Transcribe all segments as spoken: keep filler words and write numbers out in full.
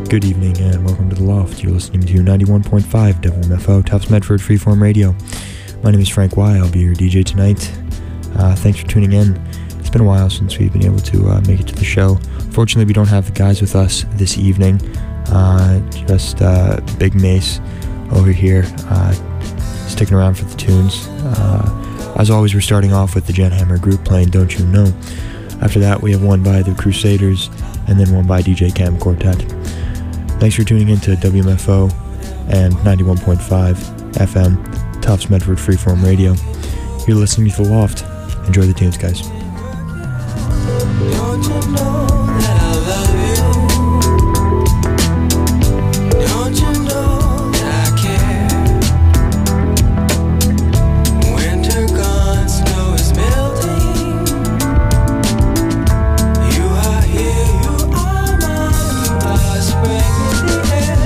Good evening and welcome to The Loft. You're listening to ninety-one point five W M F O, Tufts Medford Freeform Radio. My name is Frank Y. I'll be your D J tonight. Uh, thanks for tuning in. It's been a while since we've been able to uh, make it to the show. Fortunately, we don't have the guys with us this evening. Uh, just uh, Big Mace over here, uh, sticking around for the tunes. Uh, as always, we're starting off with the Jan Hammer group playing Don't You Know. After that, we have one by the Crusaders and then one by D J Cam Quartet. Thanks for tuning in to W M F O and ninety-one point five F M, Tufts Medford Freeform Radio. You're listening to The Loft. Enjoy the tunes, guys. Don't you know that I love you? Don't you know that I care? Winter gone, snow is melting. You are here, you are mine, you are spring in the air.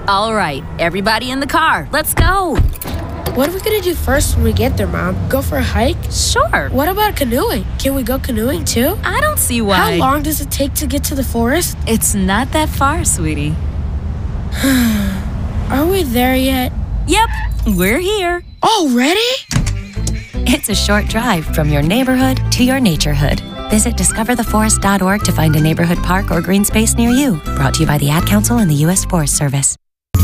All right, everybody in the car, let's go. What are we gonna do first when we get there, Mom? Go for a hike? Sure. What about canoeing? Can we go canoeing too? I don't see why. How long does it take to get to the forest? It's not that far, sweetie. Are we there yet? Yep, we're here. Already? It's a short drive from your neighborhood to your naturehood. Visit discover the forest dot org to find a neighborhood park or green space near you. Brought to you by the Ad Council and the U S Forest Service.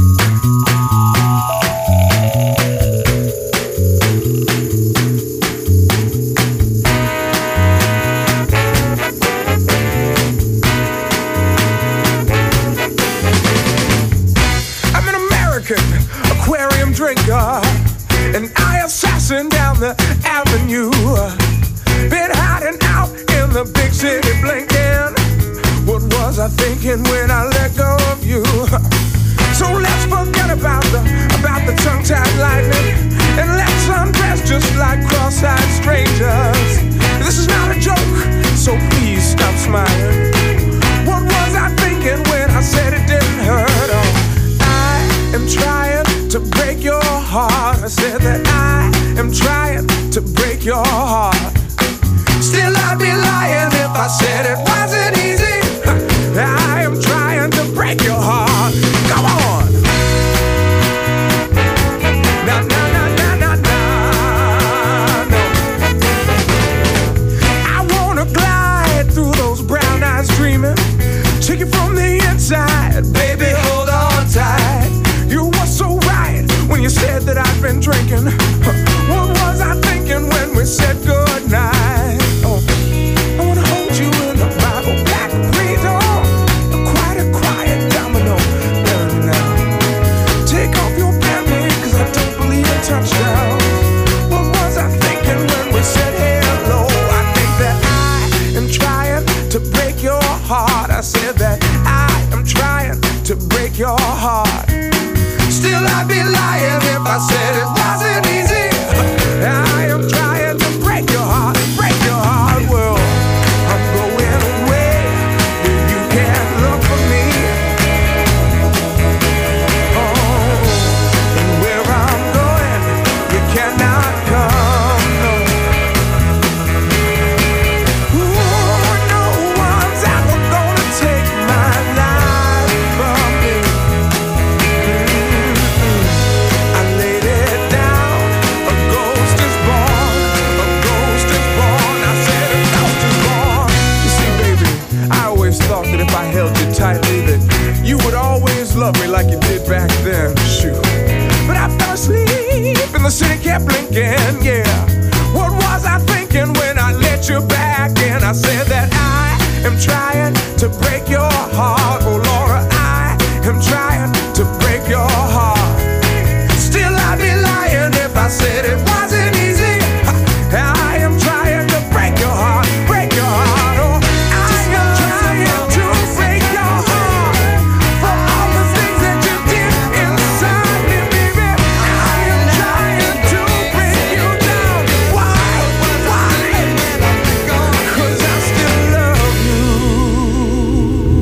I'm an American aquarium drinker, an eye assassin down the avenue. Been hiding out in the big city blinking. What was I thinking when I let go of you? So let's forget about the about the tongue-tied lightning, and let's undress just like cross-eyed strangers. This is not a joke, so please stop smiling. What was I thinking when I said it didn't hurt? Oh, I am trying to break your heart. I said that I am trying to break your heart. Still I'd be lying if I said it wasn't easy. I am trying to break your heart. Come on. Na na na na na na. No. I wanna glide through those brown eyes dreaming. Take it from the inside, baby, hold on tight. You were so right when you said that I've been drinking. What was I thinking when we said goodnight? Oh, I wanna hold you in the Bible black freedom. Quite a quiet domino, burn now. Take off your Bentley, cause I don't believe a touchdown. What was I thinking when we said hello? I think that I am trying to break your heart. I said that I am trying to break your heart. Still I'd be lying if I said it wasn't easy. I am trying to break your heart, break your heart. Well, I'm going away, you can't look for me. Oh, and where I'm going, you cannot come. No. Ooh, no one's ever gonna take my life from me. I laid it down, a ghost is born, a ghost is born. I said a ghost is born. You see, baby, I always thought that if I held you tightly, that you would always love me like you did back then. Shoot. But I fell asleep and the city kept blinking, yeah. What was I thinking when I let you back in? I said that I am trying to break your heart. Oh, Laura, I am trying to break your heart. Still I'd be lying if I said it wasn't easy. I am trying to break your heart, break your heart. Oh, I am trying to break your heart. For all the things that you did inside me, baby. I am trying to break you down. Why? Why? 'Cause I still love you.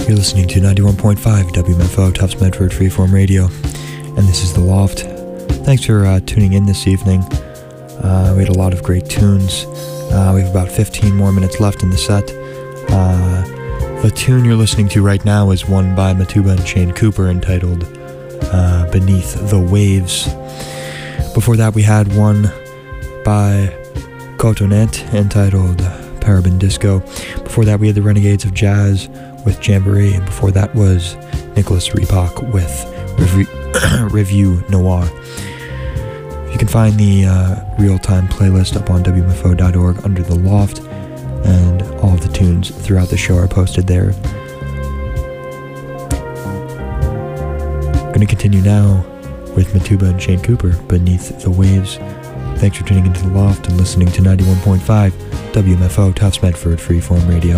You're listening to ninety-one point five W M F O, Tufts Medford Freeform Radio, and this is The Loft. Thanks for uh, tuning in this evening. Uh, we had a lot of great tunes. Uh, we have about fifteen more minutes left in the set. Uh, the tune you're listening to right now is one by Matuba and Shane Cooper entitled uh, Beneath the Waves. Before that, we had one by Cotonete entitled Paraben Disco. Before that, we had the Renegades of Jazz with Jamboree, and before that was Nicholas Reebok with Revu- Review Noir. You can find the uh, real-time playlist up on W M F O dot org under The Loft, and all of the tunes throughout the show are posted there. I'm going to continue now with Matuba and Shane Cooper, Beneath the Waves. Thanks for tuning into The Loft and listening to ninety-one point five W M F O, Tufts Medford Freeform Radio.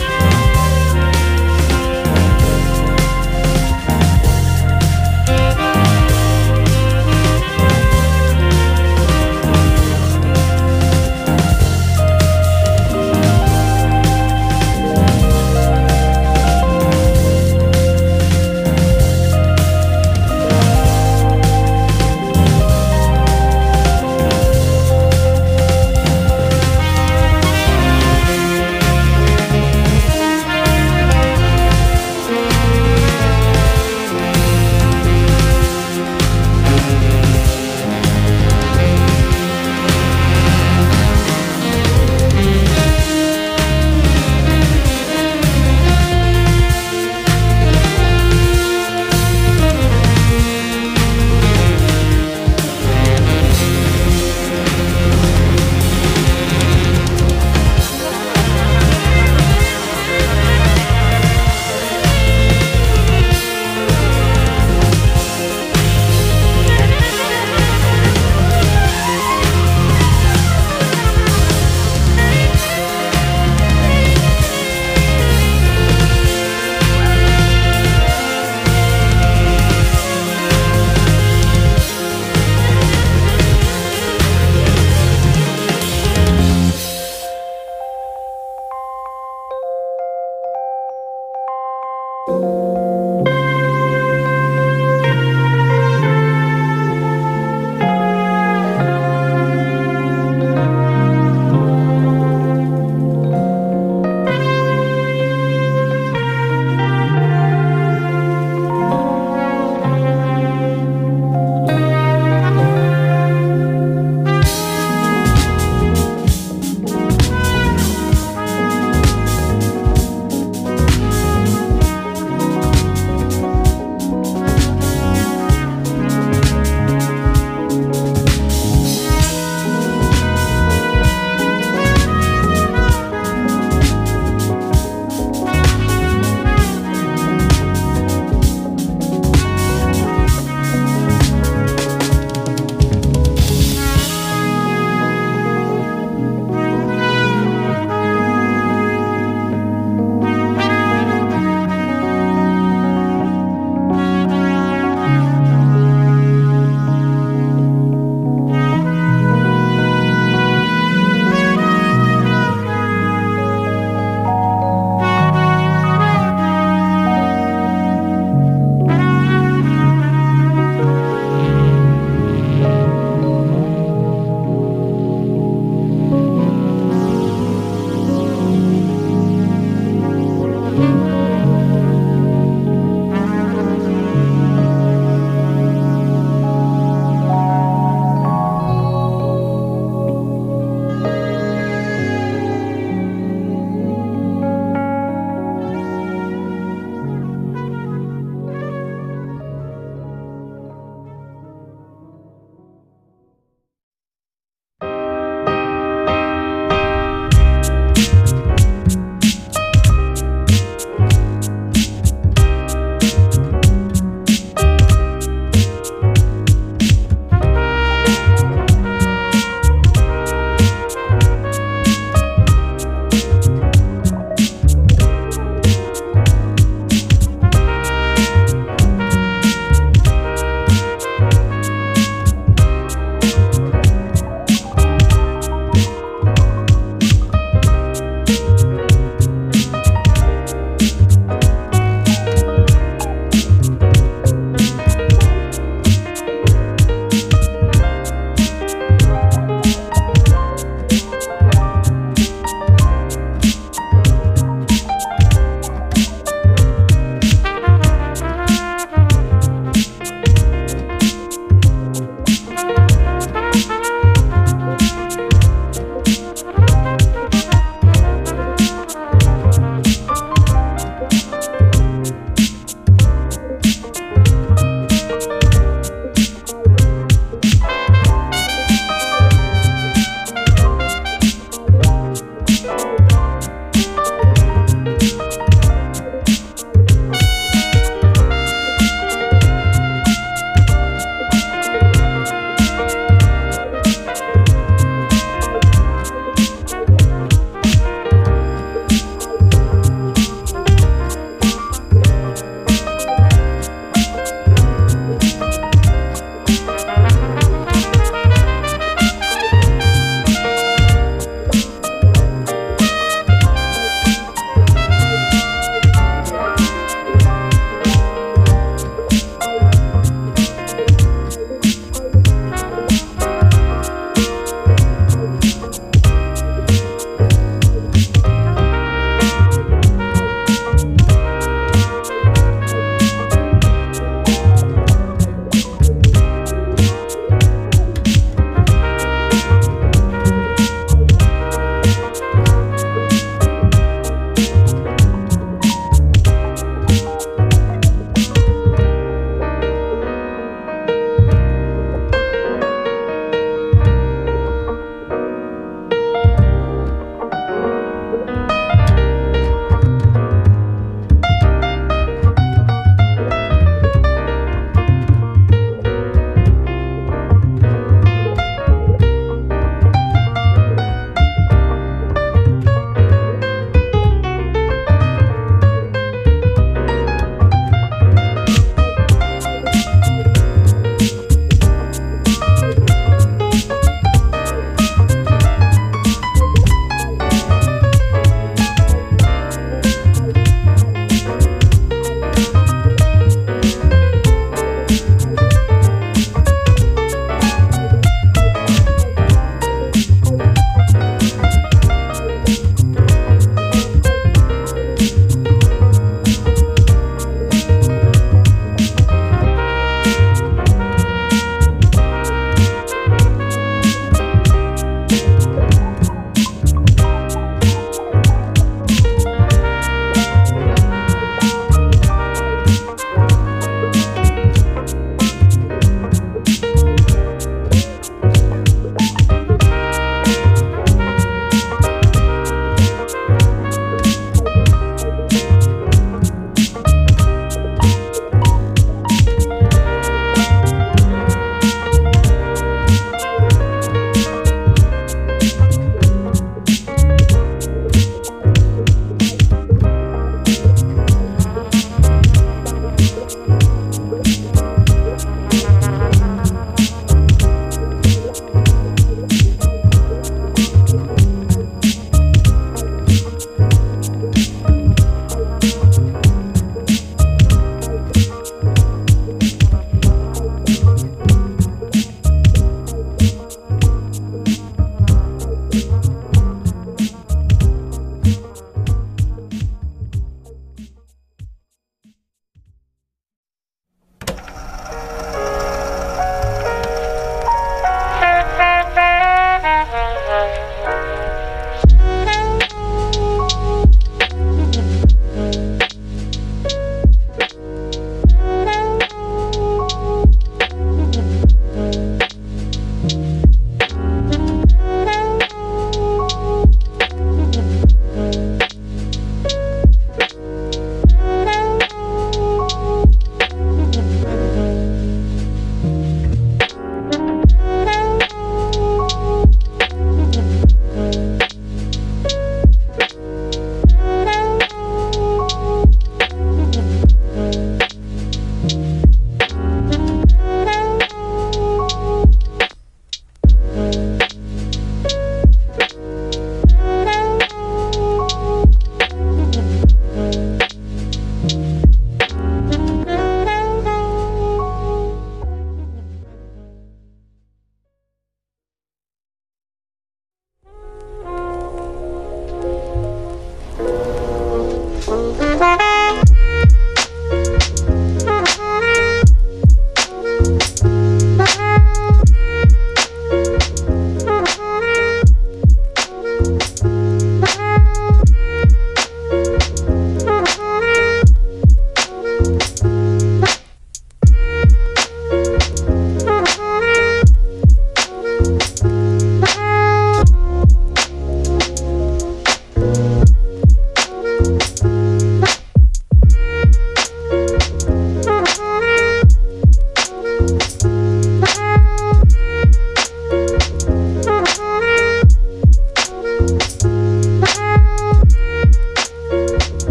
Thank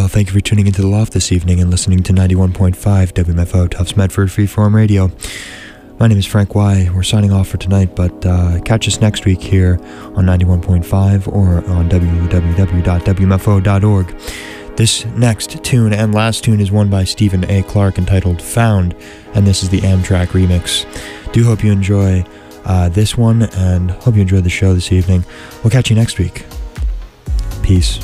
Well, thank you for tuning into The Loft this evening and listening to ninety-one point five W M F O Tufts Medford Freeform Radio. My name is Frank Y. We're signing off for tonight, but uh, catch us next week here on ninety-one point five or on w w w dot w m f o dot org. This next tune and last tune is one by Stephen A. Clark entitled Found, and this is the Amtrak remix. Do hope you enjoy uh, this one, and hope you enjoyed the show this evening. We'll catch you next week. Peace.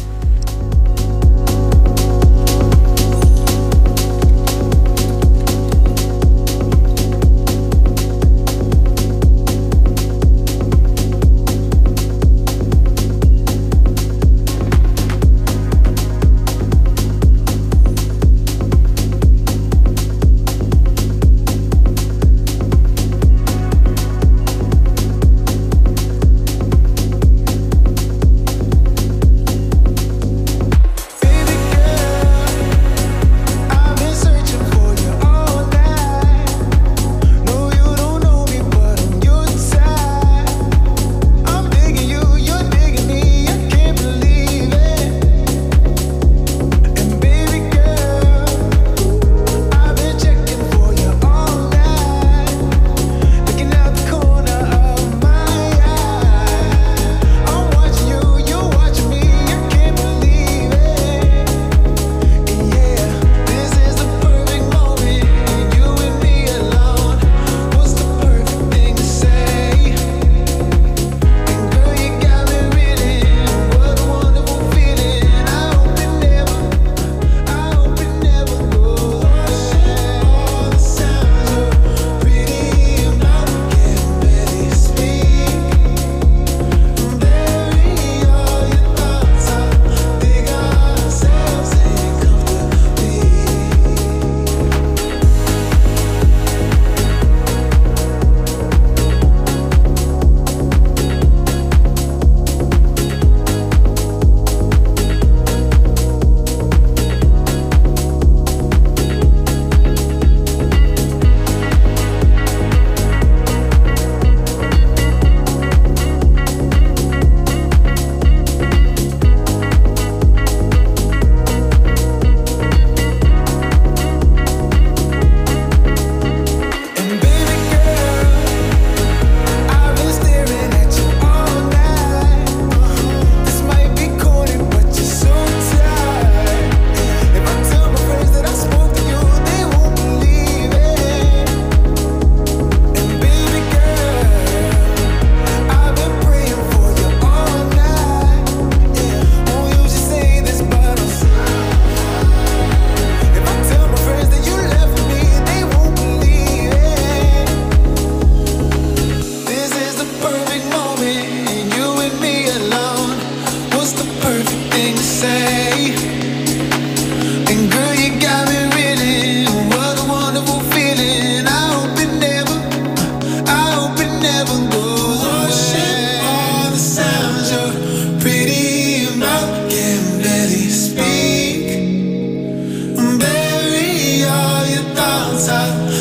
Bury all your thoughts out.